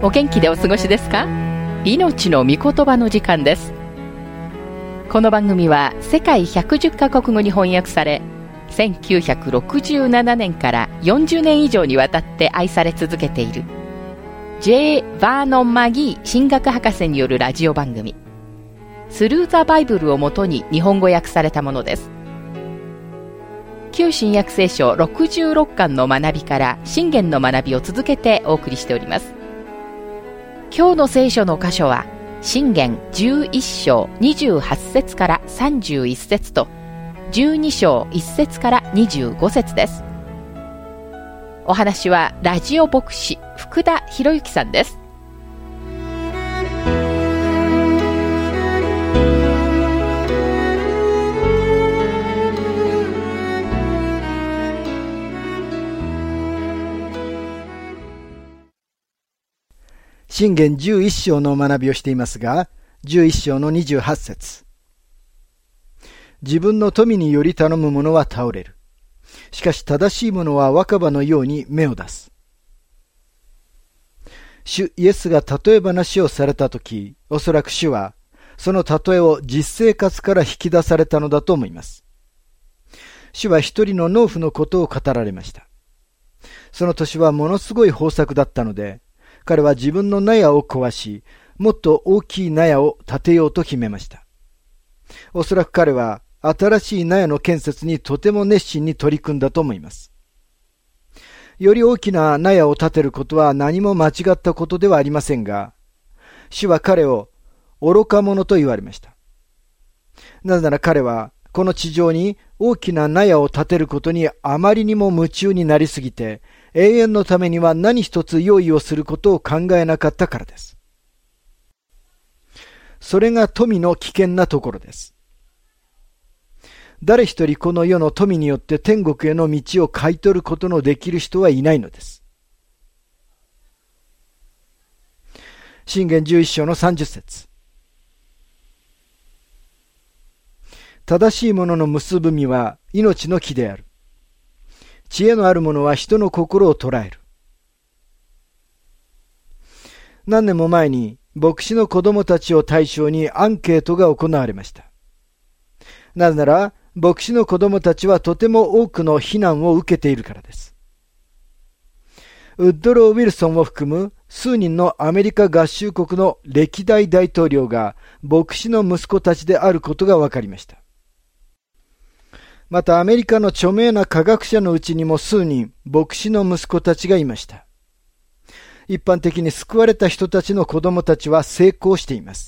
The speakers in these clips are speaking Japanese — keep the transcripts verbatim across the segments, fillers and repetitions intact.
お元気でお過ごしですか？命の御言葉の時間です。この番組は世界ひゃくじゅっカ国語に翻訳され、せんきゅうひゃくろくじゅうななねんからよんじゅうねん以上にわたって愛され続けている J. バーノン・マギー神学博士によるラジオ番組、スルー・ザ・バイブルをもとに日本語訳されたものです。旧新約聖書ろくじゅうろっかんの学びから箴言の学びを続けてお送りしております。今日の聖書の箇所は箴言じゅういっしょうにじゅうはっせつからさんじゅういっせつとじゅうにしょういっせつからにじゅうごせつです。お話はラジオ牧師福田博之さんです。 箴言じゅういっしょうの学びをしていますが、じゅういっしょうのにじゅうはっせつ。自分の富により頼む者は倒れる。しかし正しい者は若葉のように芽を出す。主イエスが例え話をされたとき、おそらく主はその例えを実生活から引き出されたのだと思います。主は一人の農夫のことを語られました。その年はものすごい豊作だったので、彼は自分の納屋を壊し、もっと大きい納屋を建てようと決めました。おそらく彼は新しい納屋の建設にとても熱心に取り組んだと思います。より大きな納屋を建てることは何も間違ったことではありませんが、主は彼を愚か者と言われました。なぜなら彼はこの地上に大きな納屋を建てることにあまりにも夢中になりすぎて、永遠のためには何一つ用意をすることを考えなかったからです。それが富の危険なところです。誰一人この世の富によって天国への道を買い取ることのできる人はいないのです。箴言じゅういっしょうのさんじゅっせつ。正しい者の結ぶ実は命の木である。知恵のある者は人の心を捉える。何年も前に牧師の子供たちを対象にアンケートが行われました。なぜなら牧師の子供たちはとても多くの非難を受けているからです。ウッドロー・ウィルソンを含む数人のアメリカ合衆国の歴代大統領が牧師の息子たちであることが分かりました。またアメリカの著名な科学者のうちにも数人牧師の息子たちがいました。一般的に救われた人たちの子供たちは成功しています。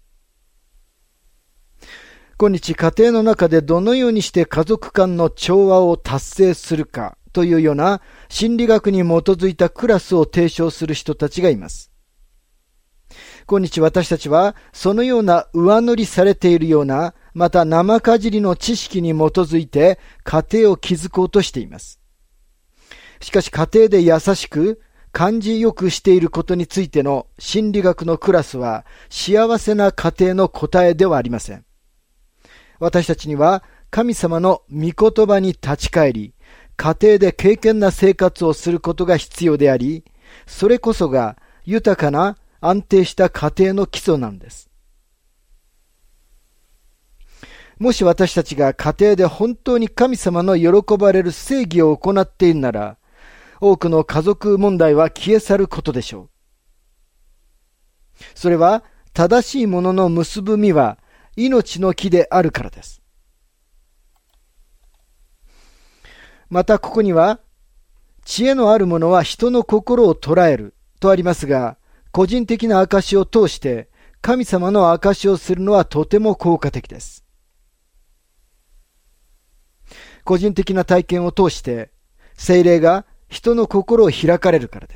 今日家庭の中でどのようにして家族間の調和を達成するかというような心理学に基づいたクラスを提唱する人たちがいます。今日私たちはそのような上塗りされているような、また生かじりの知識に基づいて家庭を築こうとしています。しかし家庭で優しく感じよくしていることについての心理学のクラスは幸せな家庭の答えではありません。私たちには神様の御言葉に立ち返り、家庭で敬虔な生活をすることが必要であり、それこそが豊かな安定した家庭の基礎なんです。もし私たちが家庭で本当に神様の喜ばれる正義を行っているなら、多くの家族問題は消え去ることでしょう。それは正しいものの結ぶ実は命の木であるからです。またここには、知恵のある者は人の心を捉えるとありますが、個人的な証を通して神様の証をするのはとても効果的です。個人的な体験を通して聖霊が人の心を開かれるからです。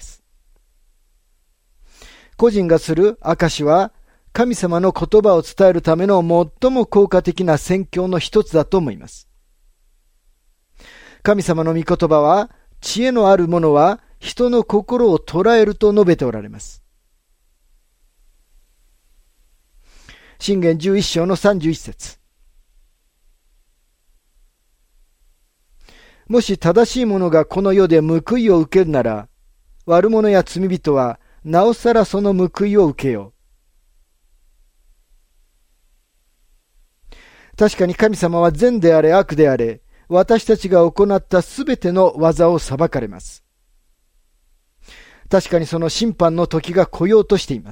個人がする証は神様の言葉を伝えるための最も効果的な宣教の一つだと思います。神様の御言葉は、知恵のある者は人の心を捉えると述べておられます。箴言じゅういっしょうのさんじゅういっせつ。もし正しい者がこの世で報いを受けるなら、悪者や罪人はなおさらその報いを受けよう。確かに神様は善であれ悪であれ、私たちが行ったすべての技を裁かれます。確かにその審判の時が来ようとしています。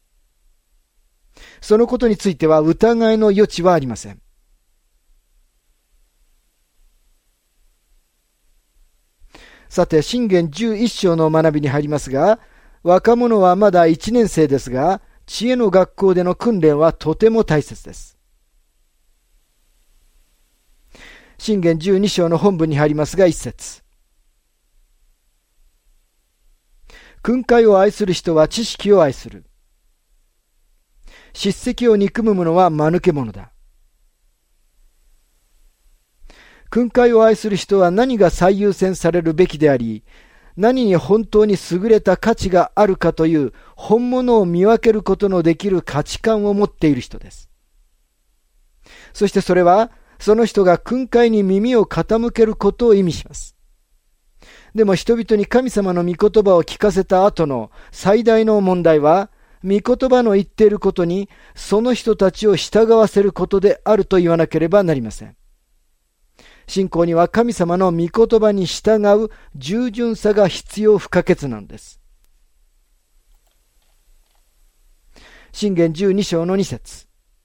そのことについては疑いの余地はありません。さて、箴言じゅういっ章の学びに入りますが、若者はまだいちねん生ですが、知恵の学校での訓練はとても大切です。箴言じゅうに章の本文に入りますが、一節。訓戒を愛する人は知識を愛する。叱責を憎む者は間抜け者だ。訓戒を愛する人は何が最優先されるべきであり、何に本当に優れた価値があるかという本物を見分けることのできる価値観を持っている人です。そしてそれは、その人が訓戒に耳を傾けることを意味します。でも人々に神様の御言葉を聞かせた後の最大の問題は、御言葉の言っていることにその人たちを従わせることであると言わなければなりません。信仰には神様の御言葉に従う従順さが必要不可欠なのです。箴言じゅうに章のに節。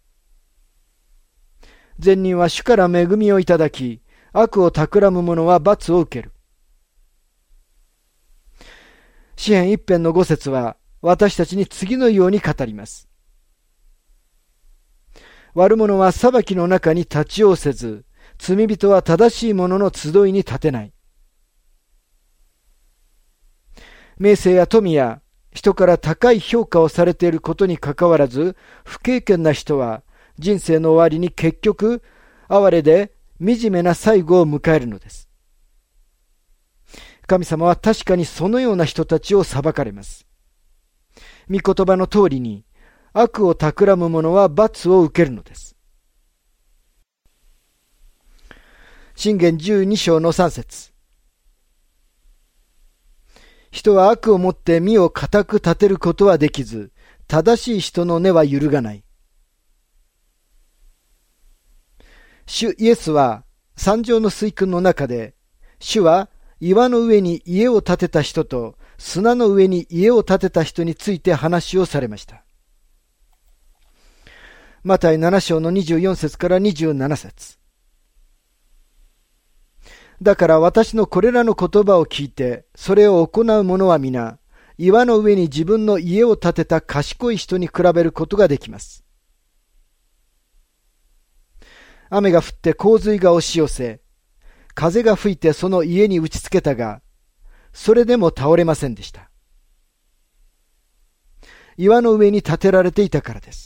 善人は主から恵みをいただき、悪を企む者は罰を受ける。詩編一編の五節は私たちに次のように語ります。悪者は裁きの中に立ち寄せず、罪人は正しい者の集いに立てない。名声や富や人から高い評価をされていることにかかわらず、不経験な人は人生の終わりに結局、哀れで惨めな最後を迎えるのです。神様は確かにそのような人たちを裁かれます。御言葉の通りに、悪を企む者は罰を受けるのです。箴言じゅうに章のさん節。人は悪をもって身を固く立てることはできず、正しい人の根は揺るがない。主イエスは三条の水訓の中で、主は岩の上に家を建てた人と砂の上に家を建てた人について話をされました。マタイなな章のにじゅうよん節からにじゅうなな節。だから私のこれらの言葉を聞いて、それを行う者は皆、岩の上に自分の家を建てた賢い人に比べることができます。雨が降って洪水が押し寄せ、風が吹いてその家に打ちつけたが、それでも倒れませんでした。岩の上に建てられていたからです。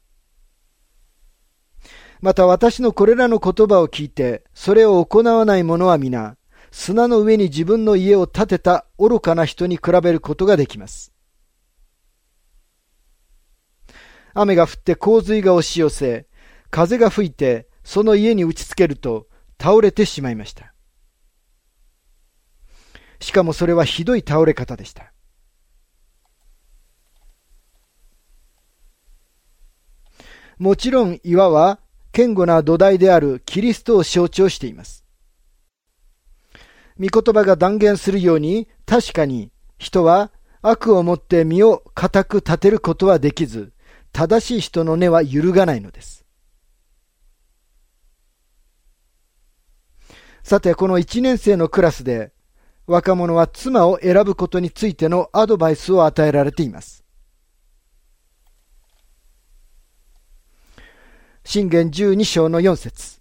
また私のこれらの言葉を聞いて、それを行わない者は皆、砂の上に自分の家を建てた愚かな人に比べることができます。雨が降って洪水が押し寄せ、風が吹いてその家に打ちつけると倒れてしまいました。しかもそれはひどい倒れ方でした。もちろん岩は堅固な土台であるキリストを象徴しています。御言葉が断言するように、確かに人は悪をもって身を固く立てることはできず、正しい人の根は揺るがないのです。さて、このいちねん生のクラスで、若者は妻を選ぶことについてのアドバイスを与えられています。箴言じゅうに章のよん節。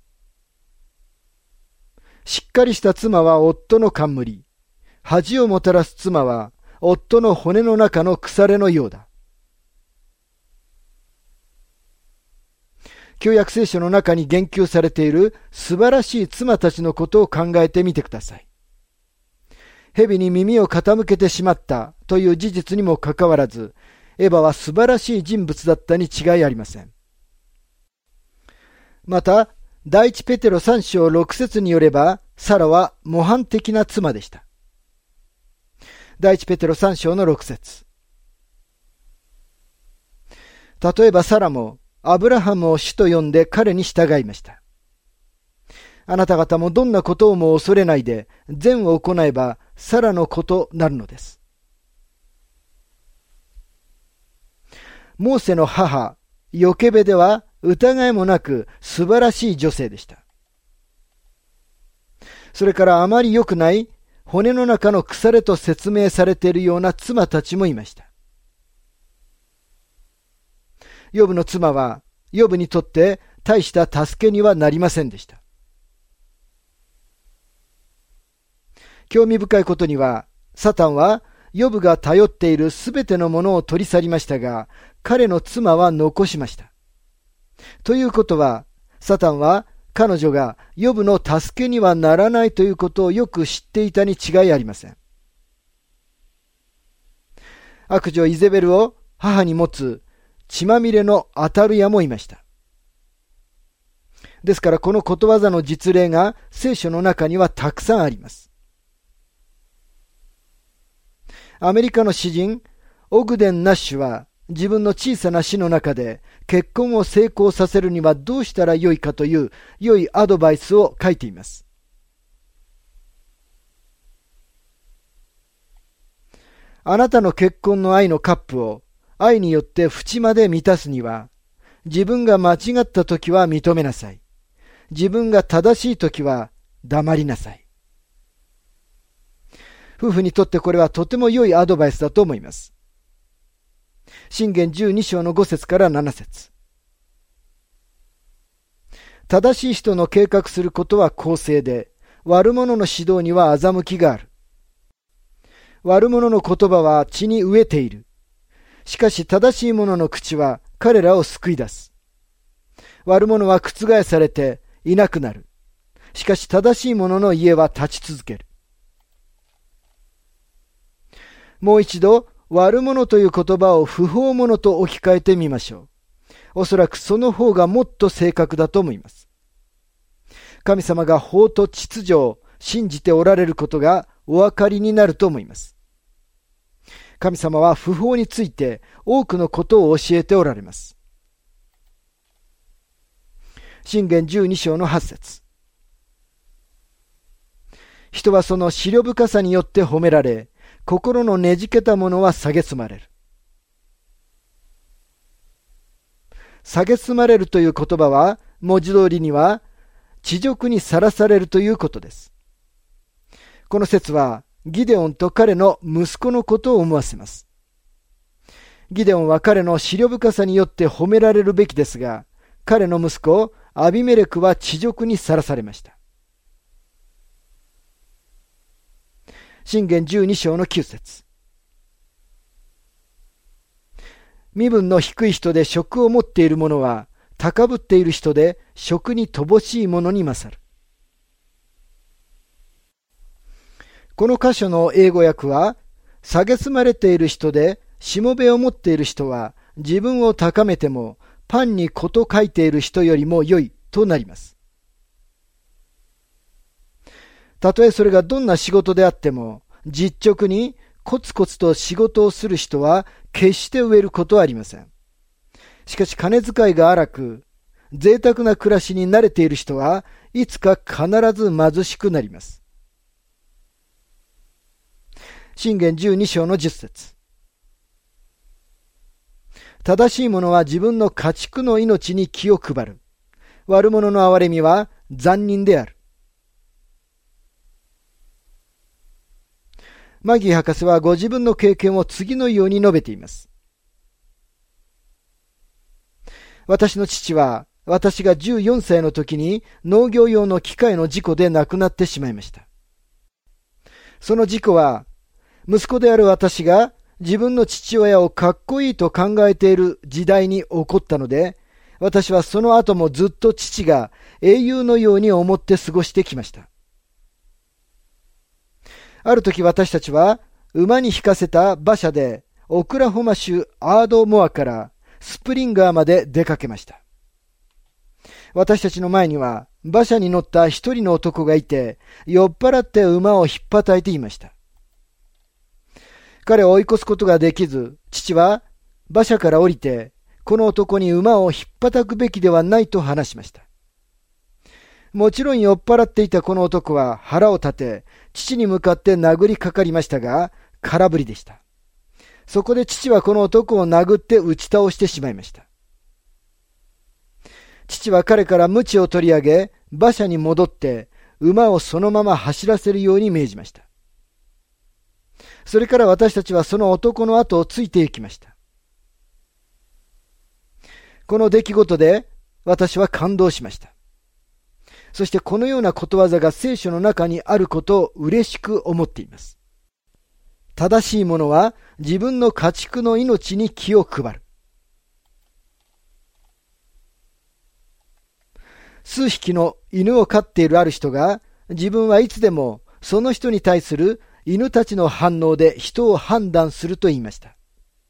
しっかりした妻は夫の冠、恥をもたらす妻は夫の骨の中の腐れのようだ。旧約聖書の中に言及されている素晴らしい妻たちのことを考えてみてください。蛇に耳を傾けてしまったという事実にもかかわらず、エバは素晴らしい人物だったに違いありません。また、第一ペテロさん章ろく節によれば、サラは模範的な妻でした。第一ペテロさん章のろく節。 例えばサラもアブラハムを主と呼んで彼に従いました。あなた方もどんなことをも恐れないで善を行えばサラの子となるのです。モーセの母ヨケベでは疑いもなく素晴らしい女性でした。それからあまり良くない骨の中の腐れと説明されているような妻たちもいました。ヨブの妻はヨブにとって大した助けにはなりませんでした。興味深いことには、サタンはヨブが頼っているすべてのものを取り去りましたが、彼の妻は残しました。ということは、サタンは彼女がヨブの助けにはならないということをよく知っていたに違いありません。悪女イゼベルを母に持つ血まみれのアタルヤもいました。ですからこのことわざの実例が聖書の中にはたくさんあります。アメリカの詩人オグデン・ナッシュは自分の小さな詩の中で結婚を成功させるにはどうしたらよいかという良いアドバイスを書いています。あなたの結婚の愛のカップを愛によって縁まで満たすには、自分が間違ったときは認めなさい。自分が正しいときは黙りなさい。夫婦にとってこれはとても良いアドバイスだと思います。箴言じゅうに章のご節からなな節。正しい人の計画することは公正で、悪者の指導には欺きがある。悪者の言葉は地に飢えている。しかし正しい者の口は彼らを救い出す。悪者は覆されていなくなる。しかし正しい者の家は立ち続ける。もう一度、悪者という言葉を不法者と置き換えてみましょう。おそらくその方がもっと正確だと思います。神様が法と秩序を信じておられることがお分かりになると思います。神様は不法について多くのことを教えておられます。箴言じゅうに章のはち節。人はその思慮深さによって褒められ、心のねじけたものは蔑まれる。蔑まれるという言葉は、文字通りには、恥辱にさらされるということです。この説は、ギデオンと彼の息子のことを思わせます。ギデオンは彼の思慮深さによって褒められるべきですが、彼の息子、アビメレクは恥辱にさらされました。箴言じゅうに章のきゅう節。身分の低い人で職を持っている者は、高ぶっている人で職に乏しい者に勝る。この箇所の英語訳は、蔑まれている人でしもべを持っている人は、自分を高めてもパンにこと書いている人よりも良いとなります。たとえそれがどんな仕事であっても、実直にコツコツと仕事をする人は決して飢えることはありません。しかし金遣いが荒く、贅沢な暮らしに慣れている人はいつか必ず貧しくなります。箴言じゅうに章のじゅっ節。正しい者は自分の家畜の命に気を配る。悪者の憐れみは残忍である。マギー博士はご自分の経験を次のように述べています。私の父は、私がじゅうよんさいの時に農業用の機械の事故で亡くなってしまいました。その事故は、息子である私が自分の父親をかっこいいと考えている時代に起こったので、私はその後もずっと父が英雄のように思って過ごしてきました。ある時私たちは馬に引かせた馬車でオクラホマ州アードモアからスプリンガーまで出かけました。私たちの前には馬車に乗った一人の男がいて、酔っ払って馬を引っ叩いていました。彼を追い越すことができず、父は馬車から降りてこの男に馬を引っ叩くべきではないと話しました。もちろん酔っ払っていたこの男は腹を立て、父に向かって殴りかかりましたが、空振りでした。そこで父はこの男を殴って打ち倒してしまいました。父は彼から鞭を取り上げ、馬車に戻って馬をそのまま走らせるように命じました。それから私たちはその男の後をついて行きました。この出来事で私は感動しました。そしてこのようなことわざが聖書の中にあることを嬉しく思っています。正しい者は自分の家畜の命に気を配る。数匹の犬を飼っているある人が、自分はいつでもその人に対する犬たちの反応で人を判断すると言いました。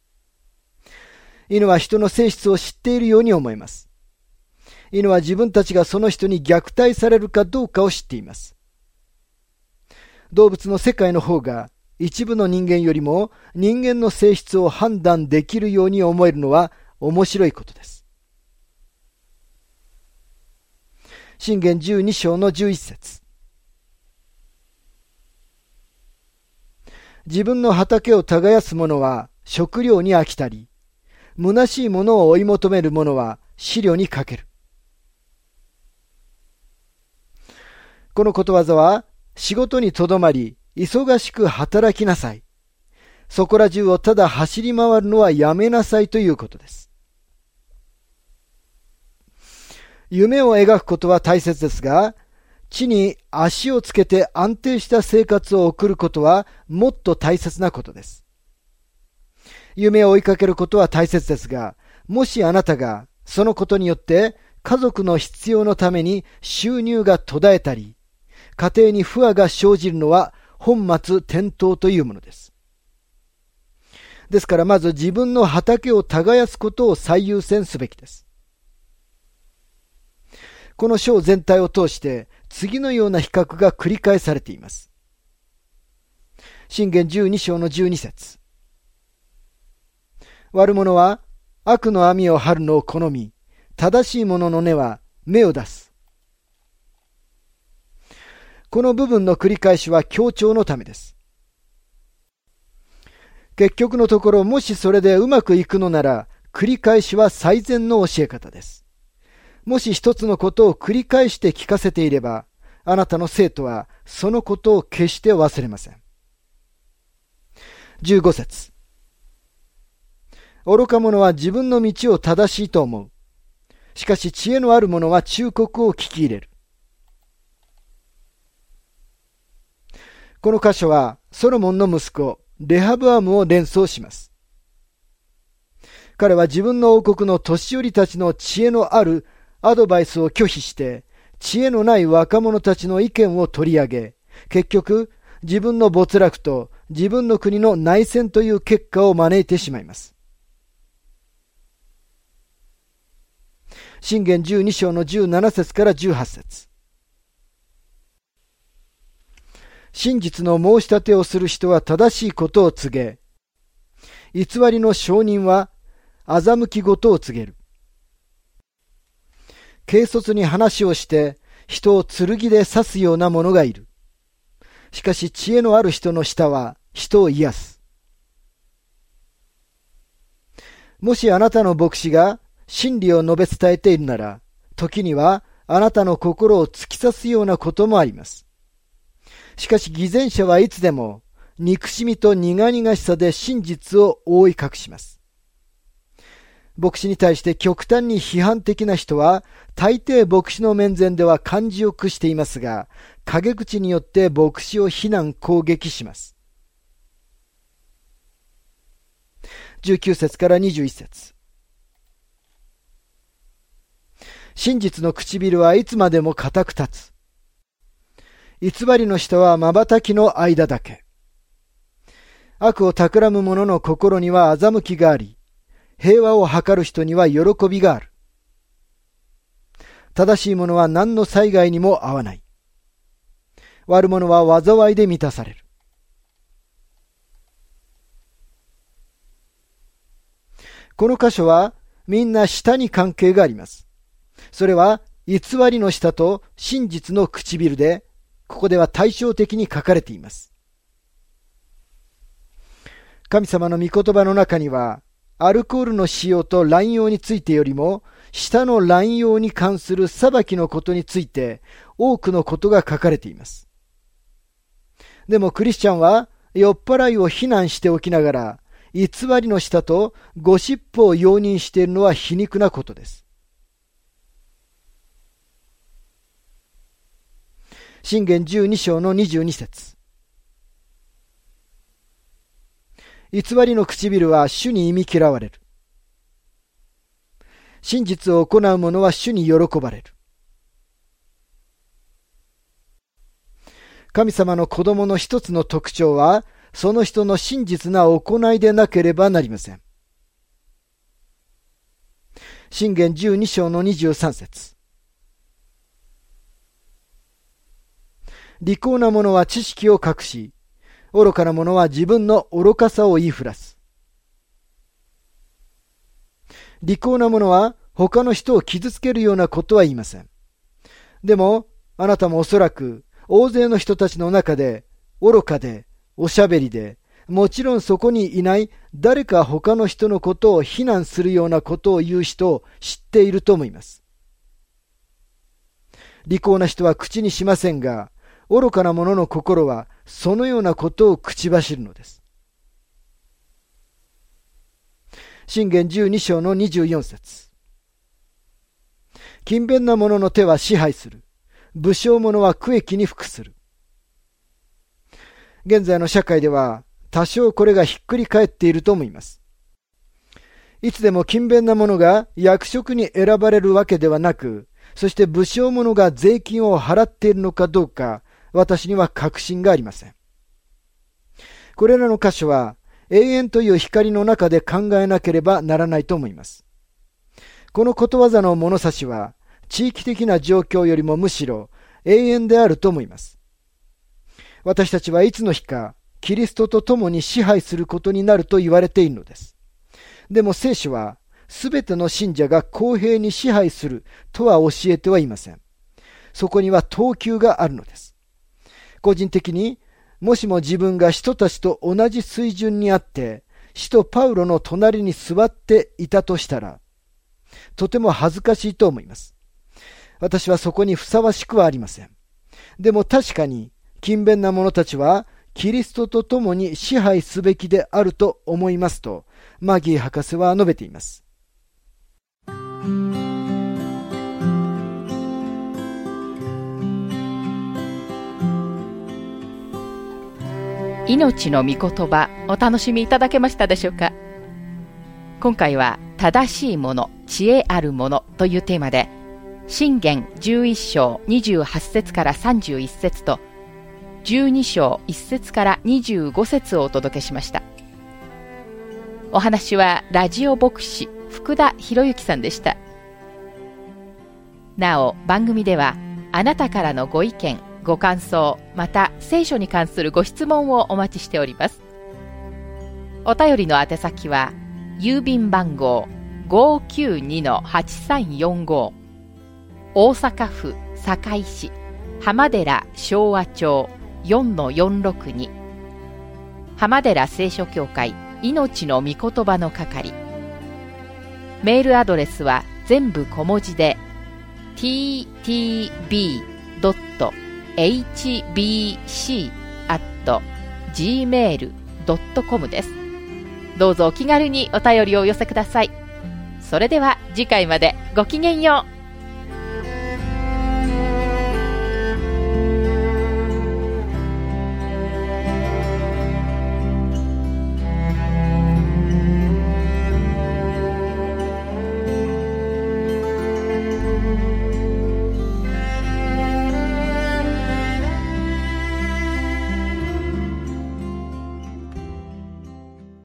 犬は人の性質を知っているように思います。犬は自分たちがその人に虐待されるかどうかを知っています。動物の世界の方が一部の人間よりも人間の性質を判断できるように思えるのは面白いことです。箴言じゅうに章のじゅういち節。自分の畑を耕す者は食料に飽きたり、虚しいものを追い求める者は飼料にかける。このことわざは、仕事にとどまり、忙しく働きなさい。そこら中をただ走り回るのはやめなさいということです。夢を描くことは大切ですが、地に足をつけて安定した生活を送ることはもっと大切なことです。夢を追いかけることは大切ですが、もしあなたがそのことによって家族の必要のために収入が途絶えたり、家庭に不和が生じるのは本末転倒というものです。ですからまず自分の畑を耕すことを最優先すべきです。この章全体を通して次のような比較が繰り返されています。箴言じゅうに章のじゅうに節。悪者は悪の網を張るのを好み、正しい者の根は芽を出す。この部分の繰り返しは強調のためです。結局のところ、もしそれでうまくいくのなら、繰り返しは最善の教え方です。もし一つのことを繰り返して聞かせていれば、あなたの生徒はそのことを決して忘れません。じゅうご節。愚か者は自分の道を正しいと思う。しかし知恵のある者は忠告を聞き入れる。この箇所はソロモンの息子レハブアムを連想します。彼は自分の王国の年寄りたちの知恵のあるアドバイスを拒否して、知恵のない若者たちの意見を取り上げ、結局自分の没落と自分の国の内戦という結果を招いてしまいます。箴言じゅうに章のじゅうなな節からじゅうはち節。真実の申し立てをする人は正しいことを告げ、偽りの証人は欺き事を告げる。軽率に話をして人を剣で刺すような者がいる。しかし知恵のある人の舌は人を癒す。もしあなたの牧師が真理を述べ伝えているなら、時にはあなたの心を突き刺すようなこともあります。しかし偽善者はいつでも憎しみと苦々しさで真実を覆い隠します。牧師に対して極端に批判的な人は大抵牧師の面前では感じよくしていますが、陰口によって牧師を非難攻撃します。じゅうきゅう節からにじゅういち節。真実の唇はいつまでも固く立つ。偽りの舌は瞬きの間だけ。悪を企む者の心には欺きがあり、平和を図る人には喜びがある。正しい者は何の災害にも遭わない。悪者は災いで満たされる。この箇所はみんな舌に関係があります。それは偽りの舌と真実の唇で、ここでは対照的に書かれています。神様の御言葉の中には、アルコールの使用と乱用についてよりも、舌の乱用に関する裁きのことについて多くのことが書かれています。でもクリスチャンは酔っ払いを非難しておきながら、偽りの舌とゴシップを容認しているのは皮肉なことです。箴言じゅうに章のにじゅうに節。偽りの唇は主に忌み嫌われる。真実を行う者は主に喜ばれる。神様の子供の一つの特徴は、その人の真実な行いでなければなりません。箴言じゅうに章のにじゅうさん節。利口な者は知識を隠し、愚かな者は自分の愚かさを言いふらす。利口な者は他の人を傷つけるようなことは言いません。でも、あなたもおそらく大勢の人たちの中で愚かでおしゃべりで、もちろんそこにいない誰か他の人のことを非難するようなことを言う人を知っていると思います。利口な人は口にしませんが、愚かな者の心はそのようなことを口走るのです。箴言じゅうに章のにじゅうよん節。勤勉な者の手は支配する。武将者は区域に服する。現在の社会では多少これがひっくり返っていると思います。いつでも勤勉な者が役職に選ばれるわけではなく、そして武将者が税金を払っているのかどうか、私には確信がありません。これらの箇所は永遠という光の中で考えなければならないと思います。このことわざの物差しは地域的な状況よりもむしろ永遠であると思います。私たちはいつの日かキリストと共に支配することになると言われているのです。でも聖書はすべての信者が公平に支配するとは教えてはいません。そこには等級があるのです。個人的にもしも自分が人たちと同じ水準にあって使徒パウロの隣に座っていたとしたら、とても恥ずかしいと思います。私はそこにふさわしくはありません。でも確かに勤勉な者たちはキリストと共に支配すべきであると思いますとマギー博士は述べています。 命の御言葉、お楽しみいただけましたでしょうか。今回は正しいもの、知恵あるものというテーマで、箴言じゅういっ章にじゅうはち節からさんじゅういち節とじゅうに章いち節からにじゅうご節をお届けしました。お話はラジオ牧師福田博之さんでした。なお番組ではあなたからのご意見ご感想、また聖書に関するご質問をお待ちしております。お便りの宛先は郵便番号 ごーきゅうにのはちさんよんご 大阪府堺市浜寺昭和町 よんのよんろくに 浜寺聖書協会命の御言葉の係。メールアドレスは全部小文字で ティーティービードットエイチビーシー アット ジーメール ドットコム です。どうぞお気軽にお便りをお寄せください。それでは次回までごきげんよう。